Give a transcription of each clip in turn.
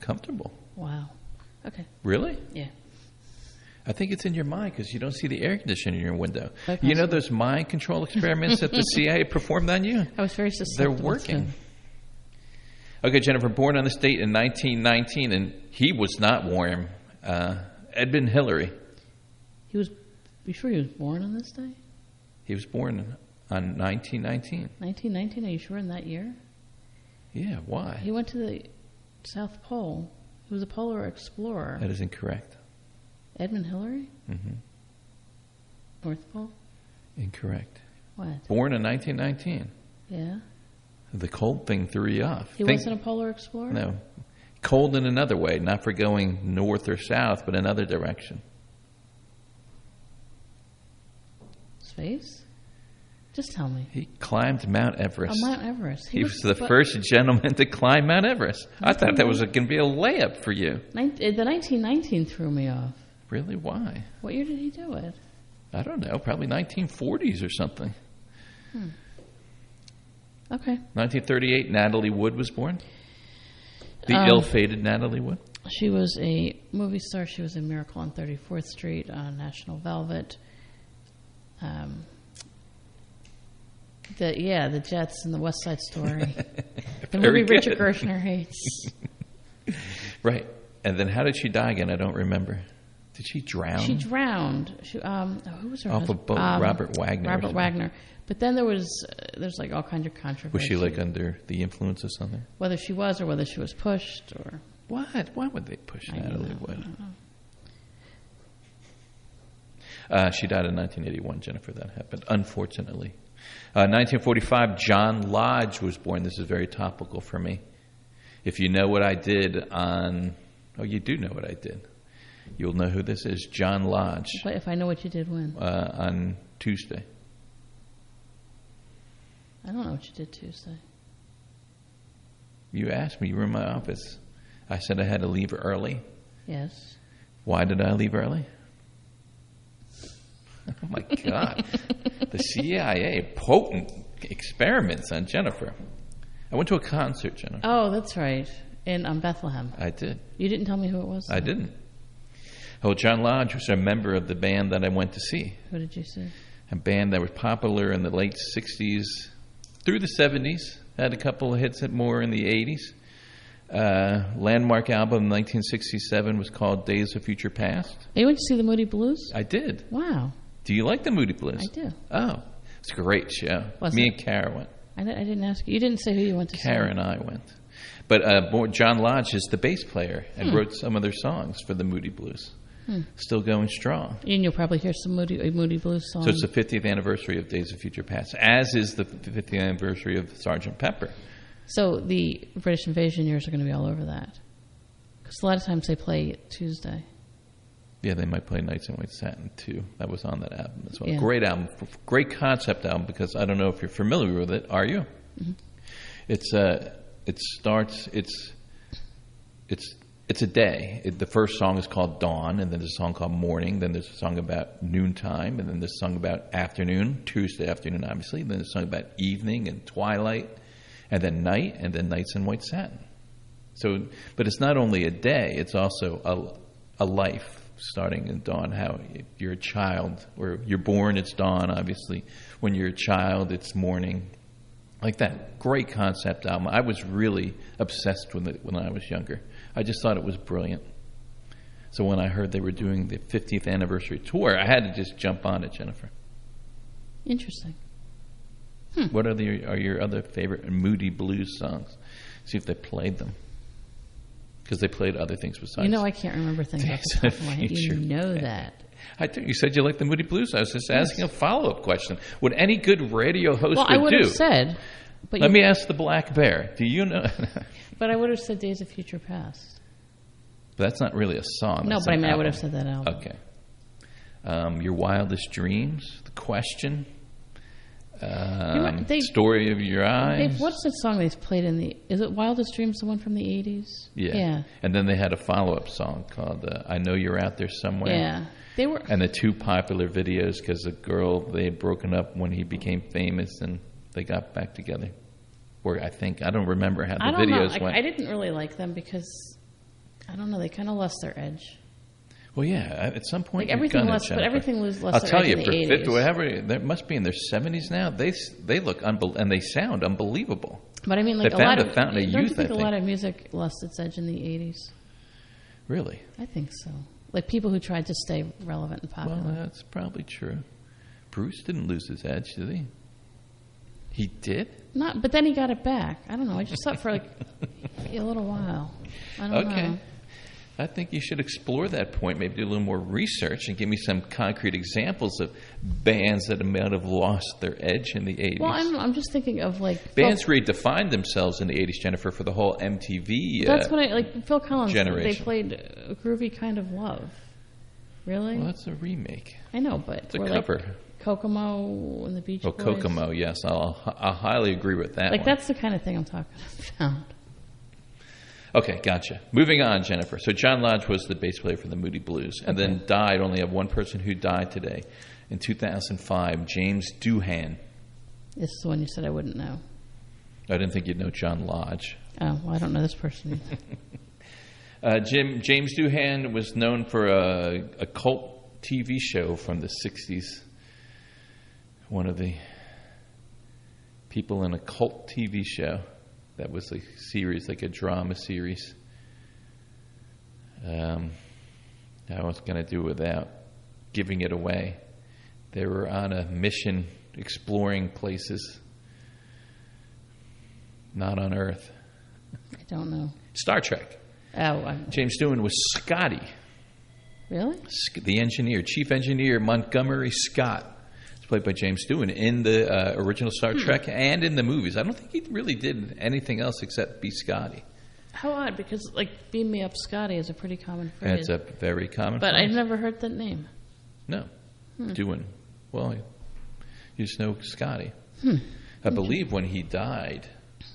comfortable. Wow. Okay. Really? Yeah. I think it's in your mind because you don't see the air conditioner in your window. Okay. You know those mind control experiments that the CIA performed on you? I was very susceptible. They're working. Okay, Jennifer, born on this date in 1919, and he was not warm. Edmund Hillary. You sure he was born on this day? He was born on 1919. 1919? Are you sure in that year? Yeah, why? He went to the South Pole. He was a polar explorer. That is incorrect. Edmund Hillary? Mm-hmm. North Pole? Incorrect. What? Born in 1919. Yeah. The cold thing threw you off. He wasn't a polar explorer? No. Cold in another way, not for going north or south, but another direction. Space? Just tell me. He climbed Mount Everest. Oh, Mount Everest. He was the first gentleman to climb Mount Everest. I thought that was going to be a layup for you. The 1919 threw me off. Really? Why? What year did he do it? I don't know. Probably 1940s or something. Okay. 1938, Natalie Wood was born. The ill-fated Natalie Wood. She was a movie star. She was in Miracle on 34th Street, on National Velvet. The Jets and the West Side Story. The movie Richard Gershner hates. Right. And then how did she die again? I don't remember. Did she drown? She drowned. Who was her Off husband? a boat, Robert Wagner. Robert Wagner. But then there's like all kinds of controversy. Was she like under the influence of something? Whether she was or whether she was pushed or... What? Why would they push Natalie Wood? She died in 1981, Jennifer. That happened, unfortunately. 1945, John Lodge was born. This is very topical for me. If you know what I did on... Oh, you do know what I did. You'll know who this is, John Lodge. But if I know what you did when? On Tuesday. I don't know what you did Tuesday. You asked me. You were in my office. I said I had to leave early. Yes. Why did I leave early? Oh, my God. The CIA, potent experiments on Jennifer. I went to a concert, Jennifer. Oh, that's right. In Bethlehem. I did. You didn't tell me who it was? I didn't. Oh, John Lodge was a member of the band that I went to see. Who did you see? A band that was popular in the late 60s through the 70s. Had a couple of hits more in the 80s. Landmark album in 1967 was called Days of Future Past. You went to see the Moody Blues? I did. Wow. Do you like the Moody Blues? I do. Oh, it's a great show. Me and Kara went. I didn't ask you. You didn't say who you went to see. Kara and I went. But John Lodge is the bass player and wrote some of their songs for the Moody Blues. Still going strong. And you'll probably hear some Moody Blues songs. So it's the 50th anniversary of Days of Future Past, as is the 50th anniversary of Sgt. Pepper. So the British invasion years are going to be all over that. Because a lot of times they play Tuesday. Yeah, they might play Nights in White Satin, too. That was on that album as well. Yeah. Great album. Great concept album, because I don't know if you're familiar with it. Are you? Mm-hmm. It's a day. The first song is called Dawn, and then there's a song called Morning, then there's a song about noontime, and then there's a song about afternoon, Tuesday afternoon, obviously, and then there's a song about evening and twilight, and then night, and then Nights in White Satin. So, but it's not only a day, it's also a life starting in dawn. How if you're a child, or you're born, it's dawn, obviously. When you're a child, it's morning. Like that. Great concept album. I was really obsessed with it when I was younger. I just thought it was brilliant. So when I heard they were doing the 50th anniversary tour, I had to just jump on it, Jennifer. Interesting. What are your other favorite Moody Blues songs? See if they played them. Because they played other things besides. You know, I can't remember things off the top of my head. You know that. I do. You said you liked the Moody Blues. I was just asking a follow-up question. What any good radio host I would have said. But Let me ask the Black Bear. Do you know? But I would have said Days of Future Past. But that's not really a song. No, but I would have said that album. Okay. Your Wildest Dreams, The Question, They, Story of Your Eyes. What's the song they played in the... Is it Wildest Dreams, the one from the 80s? Yeah. And then they had a follow-up song called I Know You're Out There Somewhere. Yeah. They were... And the two popular videos, because the girl, they had broken up when he became famous, and they got back together. Or I don't remember how the videos went. I didn't really like them because I don't know. They kind of lost their edge. Well, yeah. At some point, Like everything lost, but everything was lost. I'll their tell edge you, in for the 50, 80s. whatever, they must be in their 70s now. They look and they sound unbelievable. But I mean, like They a lot found of a fountain of don't youth, you think I a think. lot of music lost its edge in the 80s? Really? I think so. Like people who tried to stay relevant and popular. Well, that's probably true. Bruce didn't lose his edge, did he? He did? Not, but then he got it back. I don't know. I just thought for like a little while. I don't Okay. know. I think you should explore that point, maybe do a little more research and give me some concrete examples of bands that might have lost their edge in the 80s. Well, I'm just thinking of like Bands redefined themselves in the 80s, Jennifer, for the whole MTV. That's what I like. Phil Collins. generation. They played "Groovy Kind of Love." Really? Well, that's a remake. I know, but It's a we're cover. like Kokomo and the Beach Oh, Boys. Kokomo, yes. I'll highly agree with that Like one. that's the kind of thing I'm talking about. Okay, gotcha. Moving on, Jennifer. So John Lodge was the bass player for the Moody Blues and then died. Only have one person who died today. In 2005, James Doohan. This is the one you said I wouldn't know. I didn't think you'd know John Lodge. Oh, well, I don't know this person either. James Doohan was known for a cult TV show from the 60s. One of the people in a cult TV show that was a series, like a drama series. I was going to do without giving it away. They were on a mission exploring places not on Earth. I don't know. Star Trek. Oh, James Doohan was Scotty, really? the engineer, chief engineer Montgomery Scott. It's played by James Doohan in the original Star Trek and in the movies. I don't think he really did anything else except be Scotty. How odd, because like "Beam Me Up, Scotty" is a pretty common phrase. That's a very common but phrase. I've never heard that name. No. Doohan. Well, you just know Scotty. I believe when he died,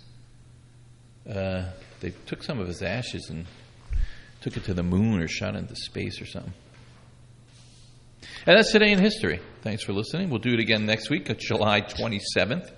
they took some of his ashes and took it to the moon or shot into space or something. And that's Today in History. Thanks for listening. We'll do it again next week, July 27th.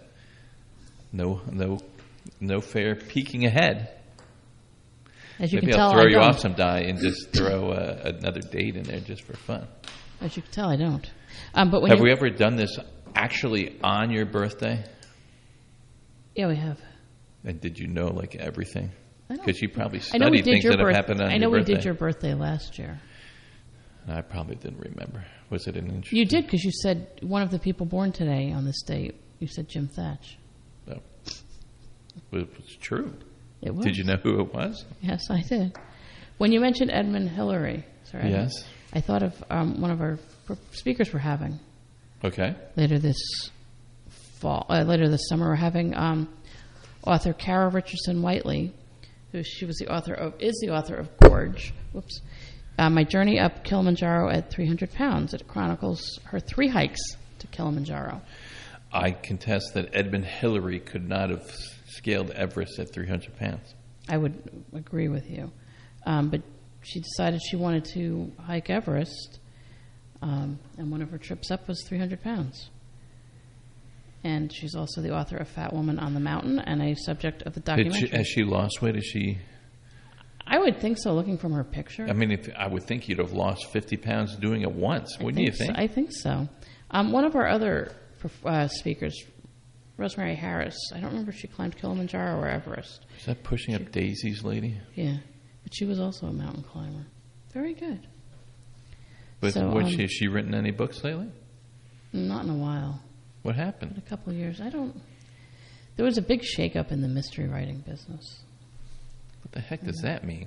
No fair peeking ahead. As you Maybe can tell, I'll throw I you don't. off some die and just throw another date in there just for fun. As you can tell, I don't. But when Have you, we ever done this actually on your birthday? Yeah, we have. And did you know like everything? I don't- Because you probably I know we studied did things your that have birth- happened on I know your we birthday. did your birthday last year. I probably didn't remember. Was it an interesting? You did, because you said one of the people born today on this date. You said Jim Thatch. No. It was true. It was. Did you know who it was? Yes, I did. When you mentioned Edmund Hillary, sorry, Yes. I thought of one of our speakers we're having Okay. later this summer. We're having author Kara Richardson Whiteley, who is the author of Gorge. Whoops. My Journey Up Kilimanjaro at 300 Pounds. It chronicles her 3 hikes to Kilimanjaro. I contest that Edmund Hillary could not have scaled Everest at 300 pounds. I would agree with you. But she decided she wanted to hike Everest, and one of her trips up was 300 pounds. And she's also the author of Fat Woman on the Mountain and a subject of the documentary. Has she lost weight? Is she? I would think so, looking from her picture. I mean, I would think you'd have lost 50 pounds doing it once, wouldn't you think? I think so. One of our other speakers, Rosemary Harris, I don't remember if she climbed Kilimanjaro or Everest. Is that pushing up daisies, lady? Yeah, but she was also a mountain climber. Very good. But So, has she written any books lately? Not in a while. What happened? In a couple of years. There was a big shakeup in the mystery writing business. What the heck does that mean?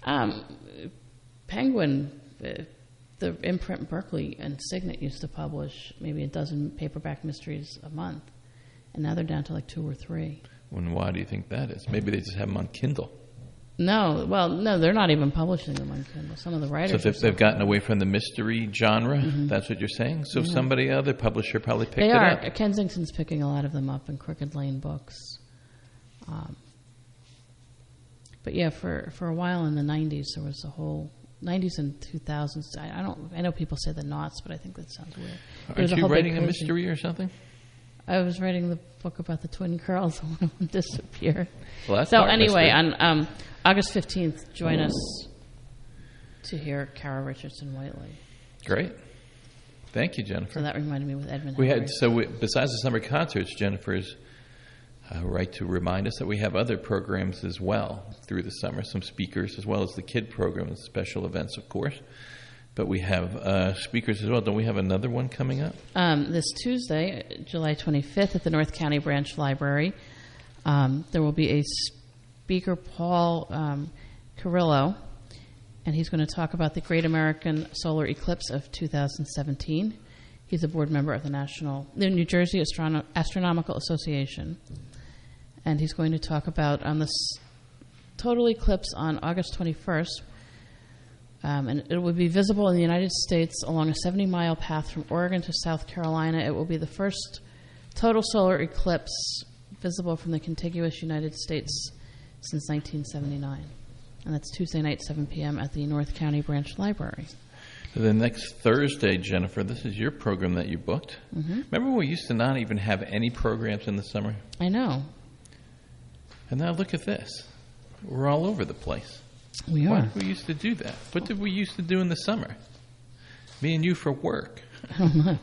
Penguin, the imprint Berkeley and Signet used to publish maybe a dozen paperback mysteries a month, and now they're down to like 2 or 3. And why do you think that is? Maybe they just have them on Kindle. No, they're not even publishing them on Kindle. Some of the writers. So if they've gotten away from the mystery genre, that's what you're saying? So somebody, other publisher probably picked they it are. up. Kensington's picking a lot of them up in Crooked Lane Books. But yeah, for a while in the 90s, there was a whole 90s and 2000s. I know people say the knots, but I think that sounds weird. There was Aren't you whole big writing a crazy- mystery or something? I was writing the book about the twin girls, and one of them disappeared. Well, that's So not a anyway, mystery. on August 15th, join us to hear Kara Richardson Whiteley. Great. Thank you, Jennifer. So that reminded me with Edmund We Henry. had besides the summer concerts, Jennifer's right to remind us that we have other programs as well through the summer, some speakers as well as the kid program and special events, of course. But we have speakers as well. Don't we have another one coming up? This Tuesday, July 25th, at the North County Branch Library, there will be a speaker, Paul Carrillo, and he's going to talk about the Great American Solar Eclipse of 2017. He's a board member of the New Jersey Astronomical Association, and he's going to talk about this total eclipse on August 21st. And it will be visible in the United States along a 70-mile path from Oregon to South Carolina. It will be the first total solar eclipse visible from the contiguous United States since 1979. And that's Tuesday night, 7 p.m. at the North County Branch Library. The next Thursday, Jennifer, this is your program that you booked. Mm-hmm. Remember we used to not even have any programs in the summer? I know. And now look at this. We're all over the place. We are. Why did we used to do that? What did we used to do in the summer? Me and you for work. I don't know.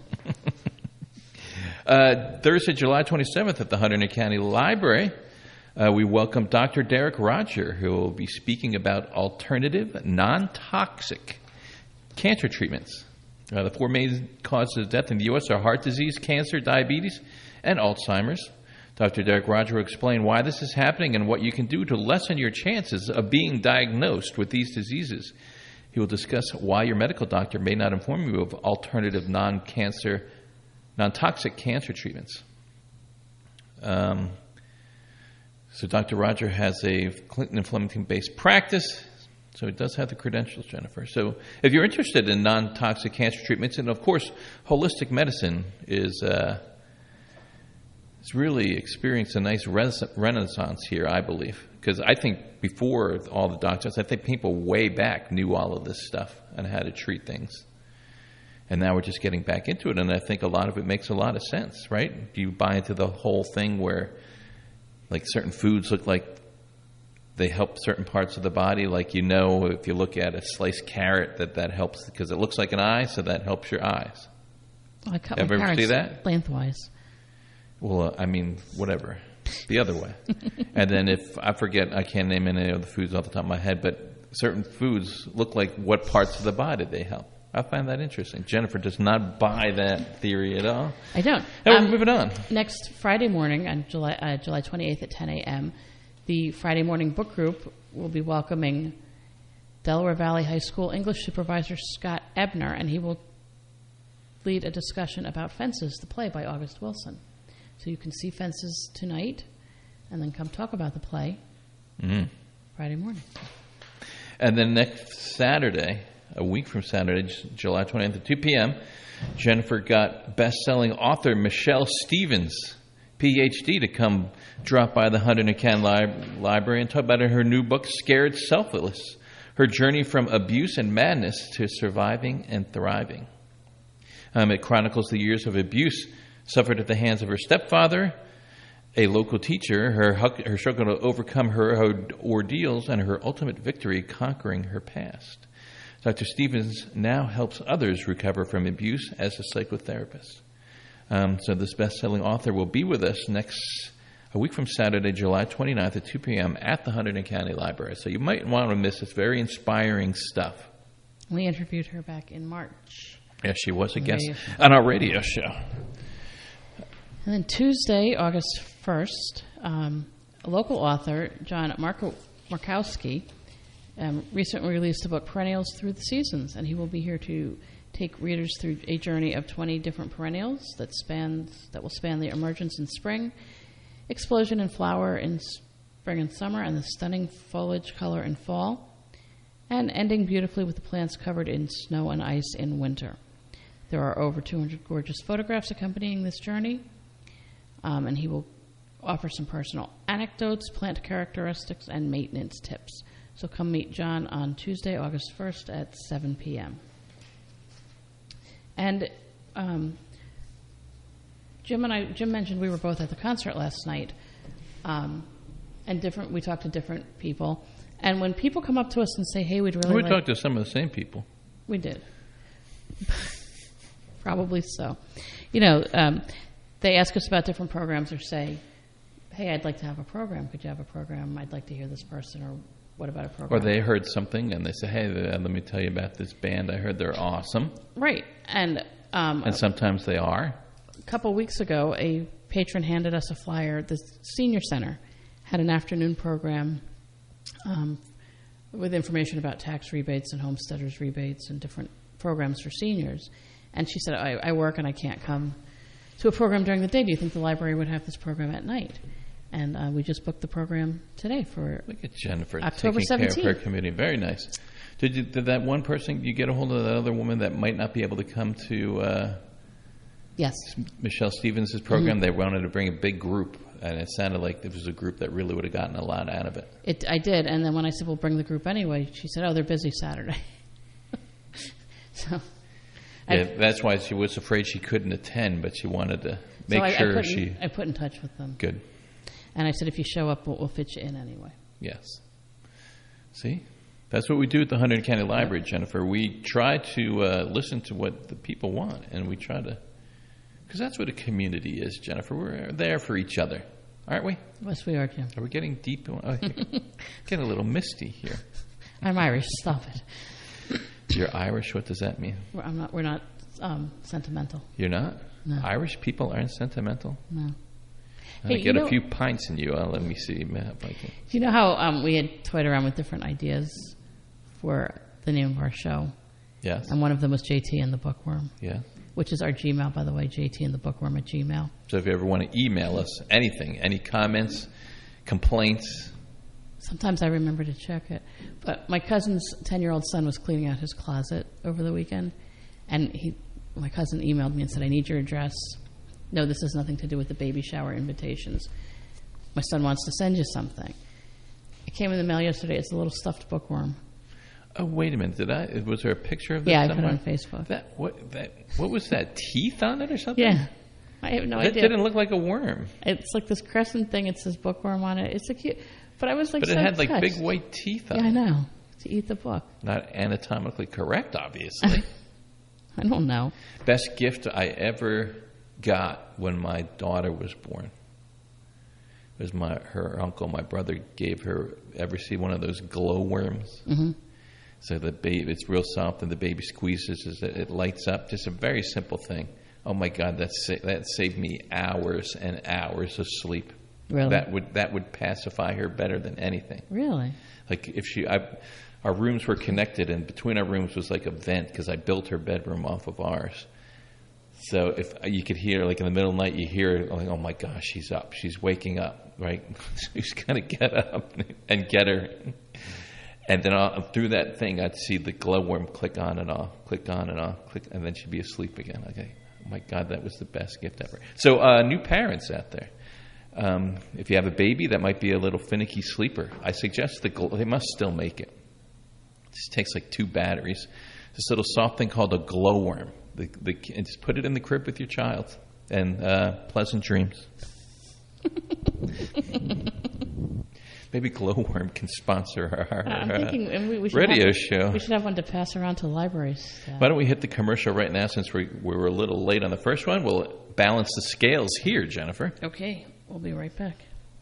Thursday, July 27th at the Hunterdon County Library, we welcome Dr. Derek Roger, who will be speaking about alternative, non-toxic cancer treatments. The 4 main causes of death in the U.S. are heart disease, cancer, diabetes, and Alzheimer's. Dr. Derek Roger will explain why this is happening and what you can do to lessen your chances of being diagnosed with these diseases. He will discuss why your medical doctor may not inform you of alternative non-toxic cancer treatments. So Dr. Roger has a Clinton and Flemington-based practice, so he does have the credentials, Jennifer. So if you're interested in non-toxic cancer treatments, and of course, holistic medicine is it's really experienced a nice renaissance here, I believe. Because I think before all the doctors, I think people way back knew all of this stuff and how to treat things. And now we're just getting back into it, and I think a lot of it makes a lot of sense, right? Do you buy into the whole thing where like certain foods look like they help certain parts of the body? Like, you know, if you look at a sliced carrot, that helps because it looks like an eye, so that helps your eyes. Well, I cut Ever my see carrots that? lengthwise. Well, I mean, whatever. The other way. And then if I forget, I can't name any of the foods off the top of my head, but certain foods look like what parts of the body they help. I find that interesting. Jennifer does not buy that theory at all. I don't. Now we're moving on. Next Friday morning, on July 28th at 10 a.m., the Friday morning book group will be welcoming Delaware Valley High School English supervisor Scott Ebner, and he will lead a discussion about Fences, the play by August Wilson. So you can see Fences tonight and then come talk about the play Friday morning. And then next Saturday, a week from Saturday, July 29th at 2 p.m., Jennifer got best-selling author Michelle Stevens, Ph.D., to come drop by the Hunterdon County Library and talk about her new book, Scared Selfless, her journey from abuse and madness to surviving and thriving. It chronicles the years of abuse suffered at the hands of her stepfather, a local teacher, her struggle to overcome her ordeals, and her ultimate victory conquering her past. Dr. Stevens now helps others recover from abuse as a psychotherapist. So this best-selling author will be with us a week from Saturday, July 29th at 2 p.m. at the Hunterdon County Library. So you might want to miss this very inspiring stuff. We interviewed her back in March. Yes, she was a guest on our radio show. And then Tuesday, August 1st, a local author, John Markowski, recently released the book Perennials Through the Seasons, and he will be here to take readers through a journey of 20 different perennials that will span the emergence in spring, explosion in flower in spring and summer, and the stunning foliage color in fall, and ending beautifully with the plants covered in snow and ice in winter. There are over 200 gorgeous photographs accompanying this journey, and he will offer some personal anecdotes, plant characteristics, and maintenance tips. So come meet John on Tuesday, August 1st at 7 p.m. And Jim mentioned we were both at the concert last night, and we talked to different people. And when people come up to us and say, hey, we'd really We like... talked to some of the same people. We did. Probably so. You know, they ask us about different programs or say, hey, I'd like to have a program. Could you have a program? I'd like to hear this person, or what about a program? Or they heard something and they say, hey, let me tell you about this band. I heard they're awesome. Right. And sometimes they are. a couple weeks ago, a patron handed us a flyer. The senior center had an afternoon program with information about tax rebates and homesteaders rebates and different programs for seniors. And she said, I work and I can't come to a program during the day. Do you think the library would have this program at night? And we just booked the program today for Look at Jennifer October taking 17th. care of her community. Very nice. Did that one person, you get a hold of that other woman that might not be able to come to Yes. Michelle Stevens' program? They wanted to bring a big group, and it sounded like it was a group that really would have gotten a lot out of it. I did. And then when I said, we'll bring the group anyway, she said, oh, they're busy Saturday. So... Yeah, that's why she was afraid she couldn't attend, but she wanted to make sure she... I put in touch with them. Good. And I said, if you show up, we'll fit you in anyway. Yes. See? That's what we do at the Hunterdon County Library, Jennifer. We try to listen to what the people want, and we try to... Because that's what a community is, Jennifer. We're there for each other, aren't we? Yes, we are, Jim. Are we getting deep? Getting a little misty here. I'm Irish. Stop it. You're Irish? What does that mean? We're not sentimental. You're not? No. Irish people aren't sentimental? No. I get a few pints in you. Let me see. Do you know how we had toyed around with different ideas for the name of our show? Yes. And one of them was JT and the Bookworm. Yeah. Which is our Gmail, by the way, JT and the Bookworm at Gmail. So if you ever want to email us anything, any comments, complaints... Sometimes I remember to check it. But my cousin's 10-year-old son was cleaning out his closet over the weekend, and my cousin emailed me and said, I need your address. No, this has nothing to do with the baby shower invitations. My son wants to send you something. It came in the mail yesterday. It's a little stuffed bookworm. Oh, wait a minute. Was there a picture of that Yeah, somewhere? I put it on Facebook. What was that? Teeth on it or something? Yeah. I have no idea. That didn't look like a worm. It's like this crescent thing. It says bookworm on it. It's a cute... But I was like, but it had like touched. big white teeth on it. Yeah, I know. To eat the book. Not anatomically correct, obviously. I don't know. Best gift I ever got when my daughter was born was her uncle. My brother gave her. Ever see one of those glow worms? Mm-hmm. So the baby, it's real soft, and the baby squeezes, it lights up. Just a very simple thing. Oh my God, that saved me hours and hours of sleep. Really? That would pacify her better than anything. Really? Like if our rooms were connected, and between our rooms was like a vent because I built her bedroom off of ours. So if you could hear, like in the middle of the night, you hear, like, oh my gosh, she's up, she's waking up, right? She's gonna get up and get her. And then through that thing, I'd see the glowworm click on and off, and then she'd be asleep again. Okay, oh my God, that was the best gift ever. So new parents out there. If you have a baby that might be a little finicky sleeper, I suggest they must still make it. It just takes like 2 batteries. This little soft thing called a glowworm. And just put it in the crib with your child, and pleasant dreams. Maybe Glowworm can sponsor our radio show. We should have one to pass around to libraries. Why don't we hit the commercial right now, since we were a little late on the first one? We'll balance the scales here, Jennifer. Okay, we'll be right back.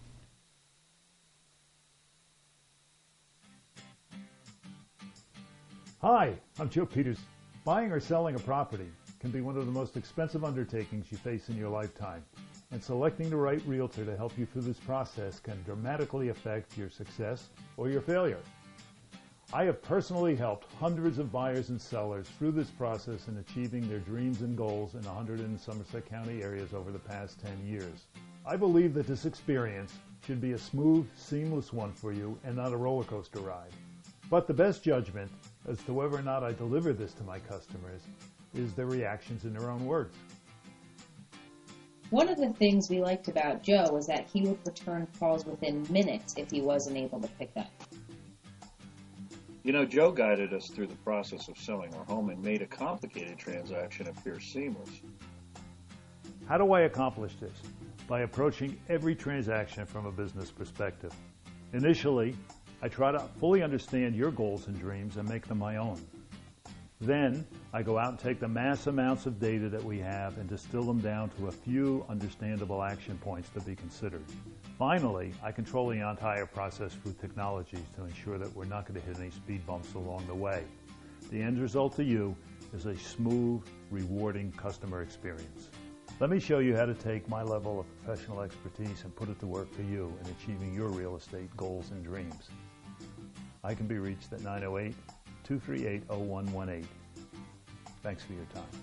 Hi, I'm Joe Peters. Buying or selling a property can be one of the most expensive undertakings you face in your lifetime, and selecting the right realtor to help you through this process can dramatically affect your success or your failure. I have personally helped hundreds of buyers and sellers through this process in achieving their dreams and goals in the Hunterdon and Somerset County areas over the past 10 years. I believe that this experience should be a smooth, seamless one for you and not a roller coaster ride. But the best judgment as to whether or not I deliver this to my customers is their reactions in their own words. One of the things we liked about Joe was that he would return calls within minutes if he wasn't able to pick up. You know, Joe guided us through the process of selling our home and made a complicated transaction appear seamless. How do I accomplish this? By approaching every transaction from a business perspective. Initially, I try to fully understand your goals and dreams and make them my own. Then, I go out and take the mass amounts of data that we have and distill them down to a few understandable action points to be considered. Finally, I control the entire process through technologies to ensure that we're not going to hit any speed bumps along the way. The end result to you is a smooth, rewarding customer experience. Let me show you how to take my level of professional expertise and put it to work for you in achieving your real estate goals and dreams. I can be reached at 908-238-0118. Thanks for your time.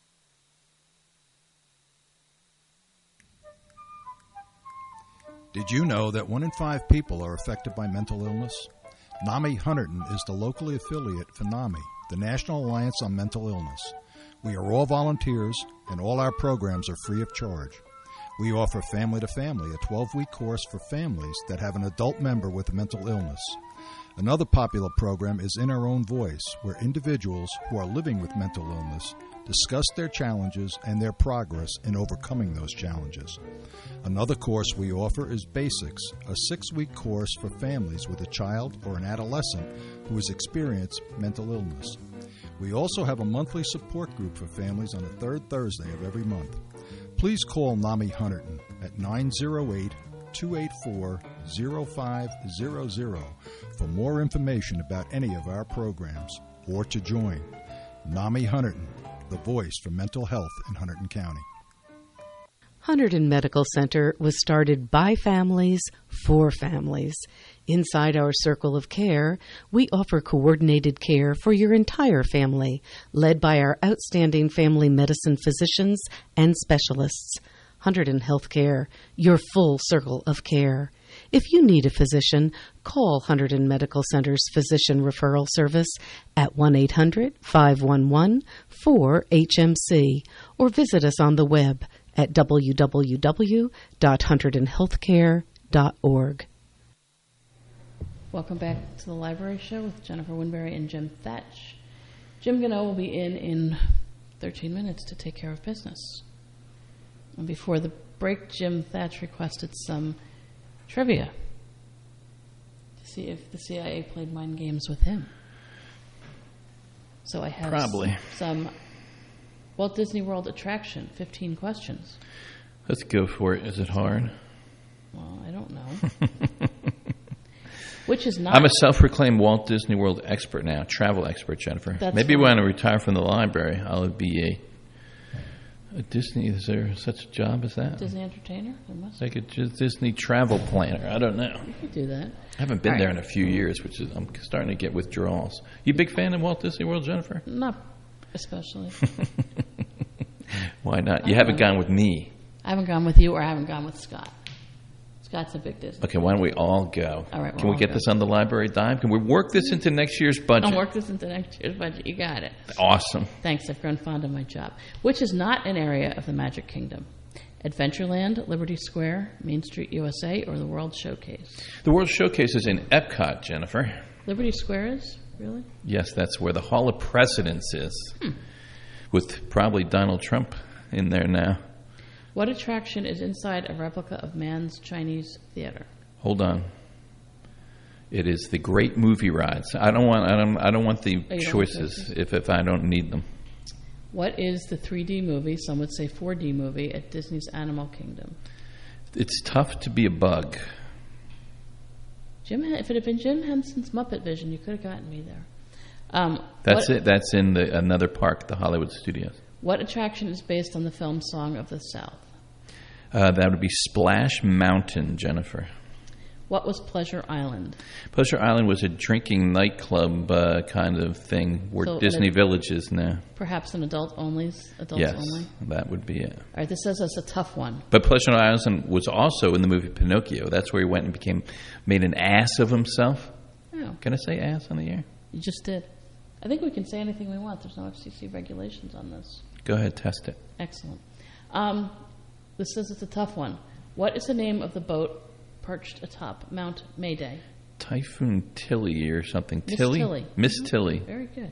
Did you know that 1 in 5 people are affected by mental illness? NAMI Hunterdon is the locally affiliate for NAMI, the National Alliance on Mental Illness. We are all volunteers, and all our programs are free of charge. We offer Family to Family, a 12-week course for families that have an adult member with a mental illness. Another popular program is In Our Own Voice, where individuals who are living with mental illness discuss their challenges and their progress in overcoming those challenges. Another course we offer is Basics, a 6-week course for families with a child or an adolescent who has experienced mental illness. We also have a monthly support group for families on the third Thursday of every month. Please call NAMI Hunterdon at 908-284-0500 for more information about any of our programs or to join. NAMI Hunterdon, the voice for mental health in Hunterdon County. Hunterdon Medical Center was started by families for families. Inside our circle of care, we offer coordinated care for your entire family, led by our outstanding family medicine physicians and specialists. Hunterdon Healthcare, your full circle of care. If you need a physician, call Hunterdon Medical Center's Physician Referral Service at 1-800-511-4HMC or visit us on the web at www.hunterdonhealthcare.org. Welcome back to the Library Show with Jennifer Winberry and Jim Thatch. Jim Gano will be in 13 minutes to take care of business. And before the break, Jim Thatch requested some trivia to see if the CIA played mind games with him. So I have Probably. some Walt Disney World attraction, 15 questions. Let's go for it. Is it hard? Well, I don't know. Which is not... I'm a self-proclaimed Walt Disney World expert now, travel expert, Jennifer. That's Maybe fine. when I retire from the library, I'll be a Disney... Is there such a job as that? Disney entertainer? There must be. Like a Disney travel planner. I don't know. You could do that. I haven't been there in a few years, which is I'm starting to get withdrawals. You a big fan of Walt Disney World, Jennifer? Not especially. Why not? You haven't gone with me. I haven't gone with you, or I haven't gone with Scott. Scott's a big Disney. Okay, why don't we all go? All right, Can we we'll get all this on the library dime? Can we work this into next year's budget? I'll work this into next year's budget. You got it. Awesome. Thanks. I've grown fond of my job. Which is not an area of the Magic Kingdom? Adventureland, Liberty Square, Main Street USA, or the World Showcase? The World Showcase is in Epcot, Jennifer. Liberty Square is? Really? Yes, that's where the Hall of Presidents is, with probably Donald Trump in there now. What attraction is inside a replica of Mann's Chinese Theater? Hold on. It is the Great Movie Rides. I don't want the you don't choices want if I don't need them. What is the 3D movie, some would say 4D movie, at Disney's Animal Kingdom? It's tough to be a bug. If it had been Jim Henson's Muppet Vision, you could have gotten me there. That's it. That's in another park, the Hollywood Studios. What attraction is based on the film Song of the South? That would be Splash Mountain, Jennifer. What was Pleasure Island? Pleasure Island was a drinking nightclub kind of thing where So Disney Village is now. Perhaps an adults only. Yes, that would be it. All right, this says it's a tough one. But Pleasure Island was also in the movie Pinocchio. That's where he went and made an ass of himself. Oh, Can I say ass on the air? you just did. I think we can say anything we want. There's no FCC regulations on this. Go ahead, test it. Excellent. This says it's a tough one. What is the name of the boat perched atop Mount Mayday? Typhoon Tilly or something. Miss Tilly? Tilly. Miss Mhm. Tilly. Very good.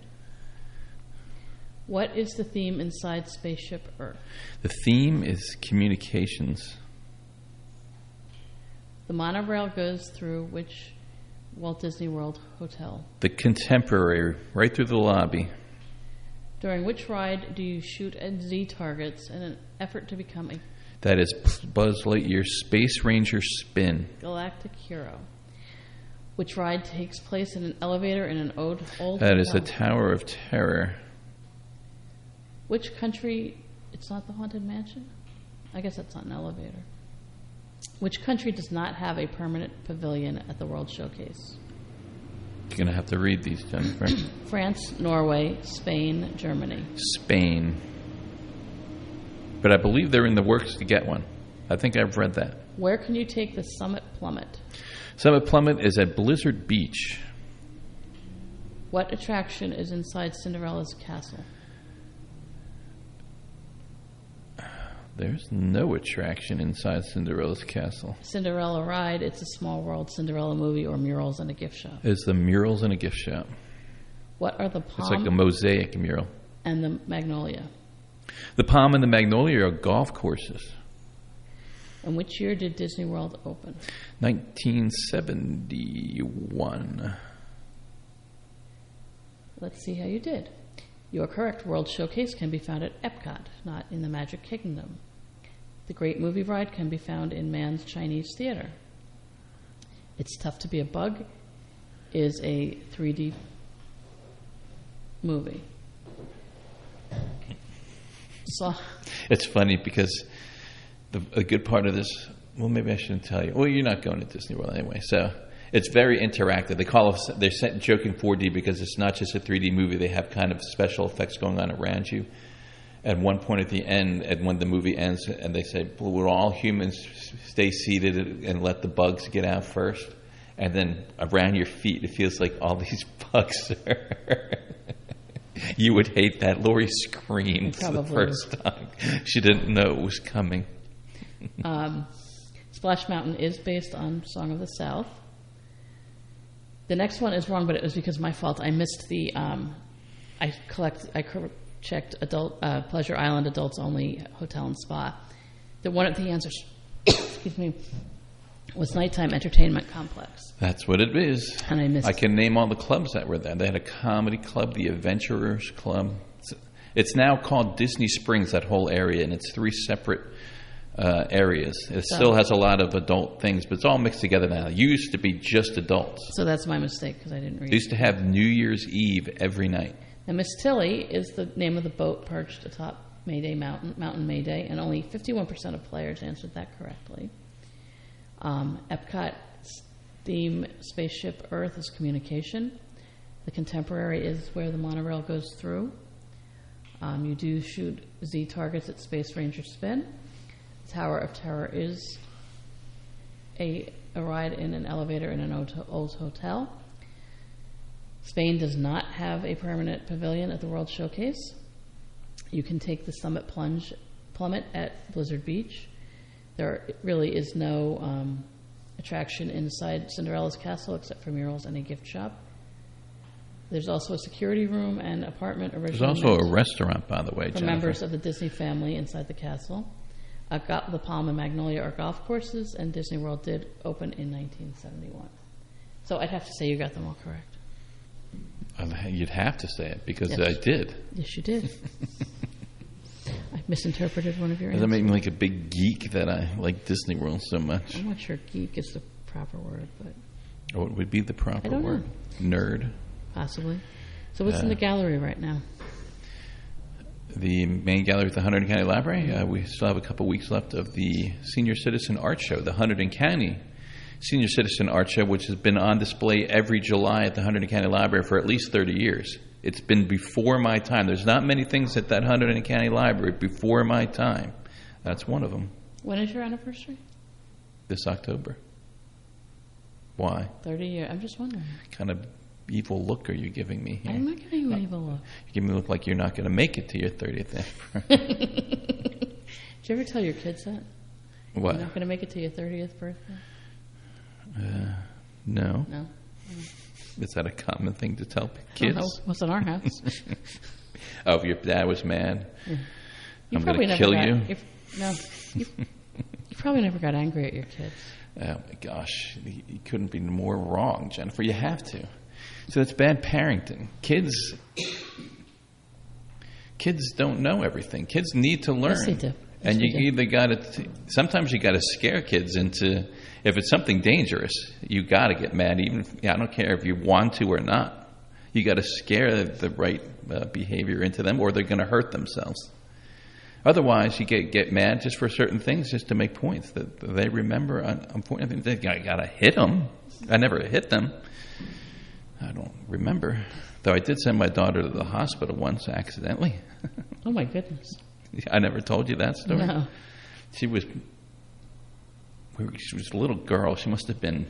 What is the theme inside Spaceship Earth? The theme is communications. The monorail goes through which Walt Disney World Hotel? The Contemporary, right through the lobby. During which ride do you shoot at Z targets in an effort to become a That is Buzz Lightyear's Space Ranger spin. galactic hero? Which ride takes place in an elevator in an old That is the hotel? Tower of Terror. Which country? It's not the Haunted Mansion? I guess that's not an elevator. Which country does not have a permanent pavilion at the World Showcase? You're going to have to read these, Jennifer. France, Norway, Spain, Germany. Spain. But I believe they're in the works to get one. I think I've read that. Where can you take the Summit Plummet? Summit Plummet is at Blizzard Beach. What attraction is inside Cinderella's castle? There's no attraction inside Cinderella's castle. Cinderella Ride, It's a Small World, Cinderella Movie, or Murals in a Gift Shop? It's the murals in a gift shop. What are the It's Palm like a mosaic mural. and the Magnolia? The Palm and the Magnolia are golf courses. In which year did Disney World open? 1971. Let's see how you did. You are correct. World Showcase can be found at Epcot, not in the Magic Kingdom. The Great Movie Ride can be found in Mann's Chinese Theater. It's Tough to Be a Bug is a 3D movie. So, It's funny because a good part of this, well, maybe I shouldn't tell you. Well, you're not going to Disney World anyway, so it's very interactive. They're joking 4D because it's not just a 3D movie. They have kind of special effects going on around you. At one point at the end, and when the movie ends, and they say, well, we're all humans, stay seated and let the bugs get out first. And then around your feet, it feels like all these bugs are... You would hate that. Lori screamed the first time. She didn't know it was coming. Splash Mountain is based on Song of the South. The next one is wrong, but it was because of my fault. I missed the. I checked adult Pleasure Island adults only hotel and spa. One of the answers, excuse me, was Nighttime Entertainment Complex. That's what it is. And I missed. I can name all the clubs that were there. They had a comedy club, the Adventurers Club. It's now called Disney Springs, that whole area, and it's 3 separate areas. It still has a lot of adult things, but it's all mixed together now. It used to be just adults. So that's my mistake because I didn't read. They used to have New Year's Eve every night. Now, Miss Tilly is the name of the boat perched atop Mayday Mountain Mayday, and only 51% of players answered that correctly. Epcot's theme, Spaceship Earth, is communication. The Contemporary is where the monorail goes through. You do shoot Z targets at Space Ranger Spin. Tower of Terror is a ride in an elevator in an old hotel. Spain does not have a permanent pavilion at the World Showcase. You can take the Summit Plummet at Blizzard Beach. There really is no attraction inside Cinderella's castle except for murals and a gift shop. There's also a security room and apartment originally. There's also a restaurant, by the way, for members of the Disney family inside the castle. The Palm and Magnolia are golf courses, and Disney World did open in 1971. So I'd have to say you got them all correct. You'd have to say it, because Yes. I did. Yes, you did. I misinterpreted one of your Does that answers. make me like a big geek that I like Disney World so much? I'm not sure geek is the proper word, but What would be the proper I don't word? Nerd. possibly. So what's in the gallery right now? The main gallery at the Hunterdon County Library. We still have a couple weeks left of the Senior Citizen Art Show, the Hunterdon County Senior Citizen Art Show, which has been on display every July at the Hunterdon County Library for at least 30 years. It's been before my time. There's not many things at that Hunterdon County Library before my time. That's one of them. When is your anniversary? This October. Why? 30 years. I'm just wondering. What kind of evil look are you giving me here? I'm not giving you an evil look. You give me look like you're not going to make it to your 30th anniversary. Did you ever tell your kids that? What? You're not going to make it to your 30th birthday? No. No. Is that a common thing to tell I don't kids? know. What's in our house? Oh, if your dad was mad, You I'm probably going to never kill got- you. You probably never got angry at your kids. Oh my gosh, you couldn't be more wrong, Jennifer. You have to. So it's bad parenting. Kids don't know everything. Kids need to learn. Yes, they do. Yes, And they you do. either got to, sometimes you got to scare kids into, if it's something dangerous, you got to get mad, even if, I don't care if you want to or not. You got to scare the right behavior into them, or they're going to hurt themselves. Otherwise, you get mad just for certain things, just to make points that they remember. Unfortunately, I got to hit them. I never hit them. I don't remember. Though I did send my daughter to the hospital once accidentally. Oh, my goodness. I never told you that story. No. She was a little girl. She must have been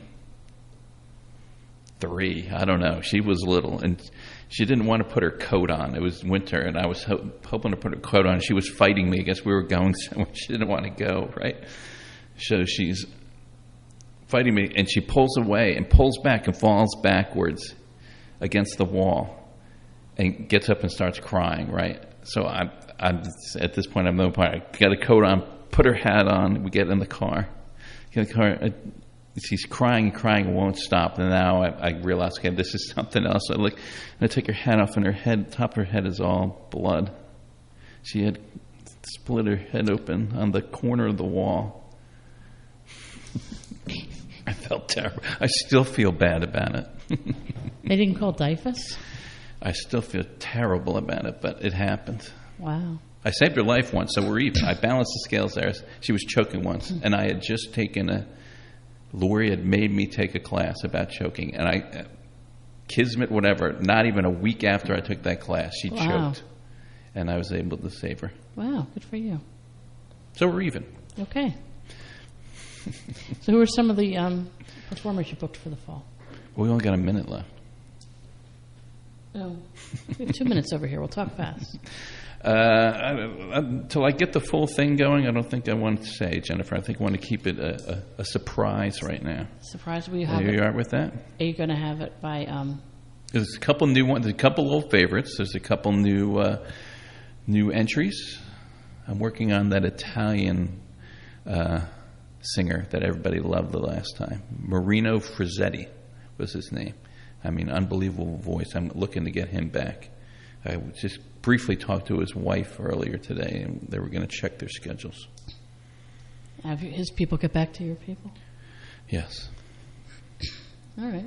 3. I don't know. She was little, and she didn't want to put her coat on. It was winter, and I was hoping to put her coat on. She was fighting me. I guess we were going somewhere. She didn't want to go, right? So she's fighting me, and she pulls away and pulls back and falls backwards against the wall and gets up and starts crying, right? So I'm at this point, I'm no part. I got a coat on, put her hat on. We get in the car. Get in the car. She's crying and crying, won't stop. And now I realize, okay, this is something else. I take her hat off, and her head, top of her head is all blood. She had split her head open on the corner of the wall. I felt terrible. I still feel bad about it. They didn't call DIFUS? I still feel terrible about it, but it happened. Wow. I saved her life once, so we're even. I balanced the scales there. She was choking once, and I had just taken Lori had made me take a class about choking, and Kismet, whatever, not even a week after I took that class, she choked, and I was able to save her. Wow, good for you. So we're even. Okay. So who are some of the performers you booked for the fall? We only got a minute left. Oh, we have 2 minutes over here. We'll talk fast. Until I get the full thing going, I don't think I want to say, Jennifer. I think I want to keep it a surprise right now. Surprise, will you have Are you it? all right with that? Are you going to have it by... There's a couple new ones, a couple old favorites. There's a couple new entries. I'm working on that Italian singer that everybody loved the last time. Marino Frizzetti was his name. I mean, unbelievable voice. I'm looking to get him back. I just briefly talked to his wife earlier today, and they were going to check their schedules. Have his people get back to your people? Yes. All right.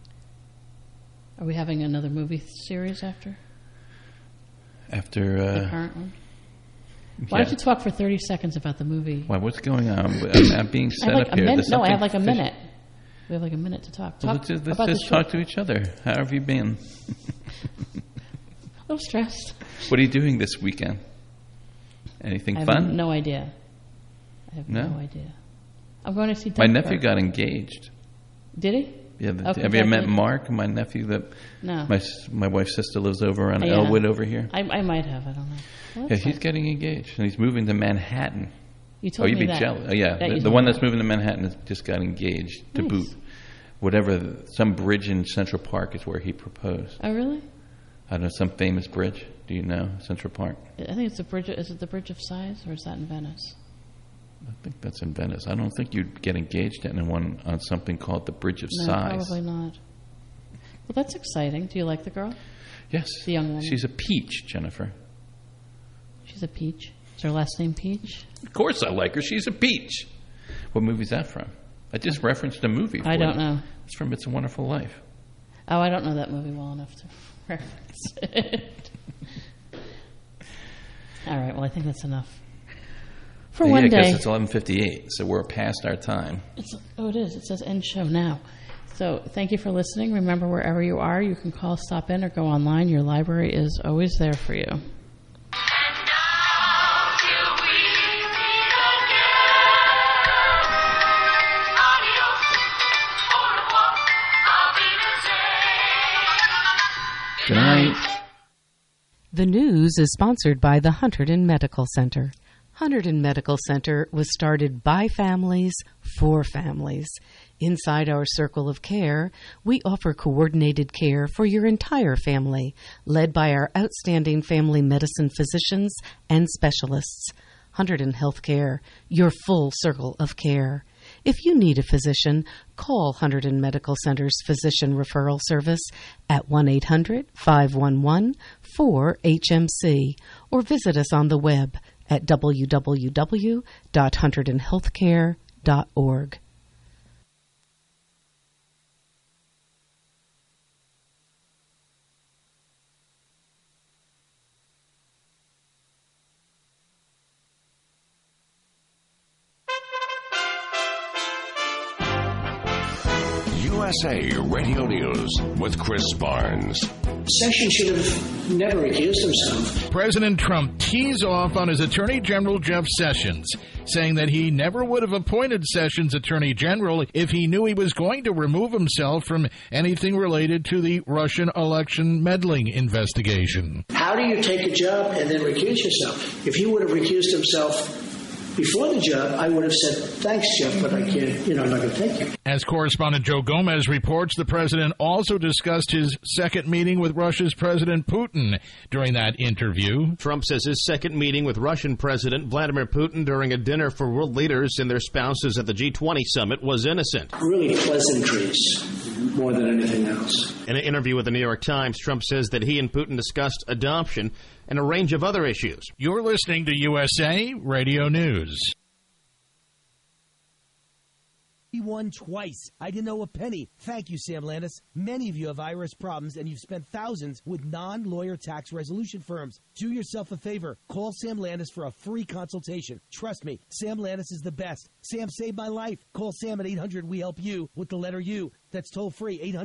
Are we having another movie series after After the current one? Why don't you talk for 30 seconds about the movie? Why? What's going on? I'm being set up here. No, I have like a minute. We have like a minute to talk. Well, Talk let's about just the talk show. to each other. How have you been? A little stressed. What are you doing this weekend? Anything I have fun? no idea. I have no idea. I'm going to see My Dunkirk. nephew got engaged. Did he? Yeah, Oh, have you ever met congratulations. Mark, my nephew? That No. my wife's sister lives over on Yeah. Elwood over here. I might have. I don't know. Well, Yeah, that's he's fine. getting engaged, and he's moving to Manhattan. You told You'd me be that. jealous. Oh, yeah, That you the told one me that's that. moving to Manhattan has just got engaged to Nice. boot. Whatever, some bridge in Central Park is where he proposed. Oh, really? I don't know, some famous bridge. Do you know Central Park? I think it's the bridge. Is it the Bridge of Sighs, or is that in Venice? I think that's in Venice. I don't think you'd get engaged to anyone on something called the Bridge of No, Sighs. probably not. Well, that's exciting. Do you like the girl? Yes. The young woman. She's a peach, Jennifer. She's a peach. Is her last name Peach? Of course I like her. She's a peach. What movie's that from? I just referenced a movie for I don't you. know. It's from It's a Wonderful Life. Oh, I don't know that movie well enough to reference it. All right. Well, I think that's enough for Yeah, one because day. it's 11:58, so we're past our time. Oh, it is. It says end show now. So thank you for listening. Remember, wherever you are, you can call, stop in, or go online. Your library is always there for you. Good night. The news is sponsored by the Hunterdon Medical Center. Hunterdon Medical Center was started by families for families. Inside our circle of care, we offer coordinated care for your entire family, led by our outstanding family medicine physicians and specialists. Hunterdon Healthcare, your full circle of care. If you need a physician, call Hunterdon Medical Center's Physician Referral Service at 1-800-511-4HMC or visit us on the web at www.hunterdonhealthcare.org. USA Radio News with Chris Barnes. Sessions should have never recused himself. President Trump tees off on his Attorney General Jeff Sessions, saying that he never would have appointed Sessions Attorney General if he knew he was going to remove himself from anything related to the Russian election meddling investigation. How do you take a job and then recuse yourself? If he would have recused himself before the job, I would have said, thanks, Jeff, but I can't, I'm not going to take it. As correspondent Joe Gomez reports, the president also discussed his second meeting with Russia's President Putin during that interview. Trump says his second meeting with Russian President Vladimir Putin during a dinner for world leaders and their spouses at the G20 summit was innocent. Really pleasantries more than anything else. In an interview with the New York Times, Trump says that he and Putin discussed adoption and a range of other issues. You're listening to USA Radio News. He won twice. I didn't owe a penny. Thank you, Sam Landis. Many of you have IRS problems, and you've spent thousands with non-lawyer tax resolution firms. Do yourself a favor. Call Sam Landis for a free consultation. Trust me, Sam Landis is the best. Sam saved my life. Call Sam at 800-WE-HELP-YOU with the letter U. That's toll free, 800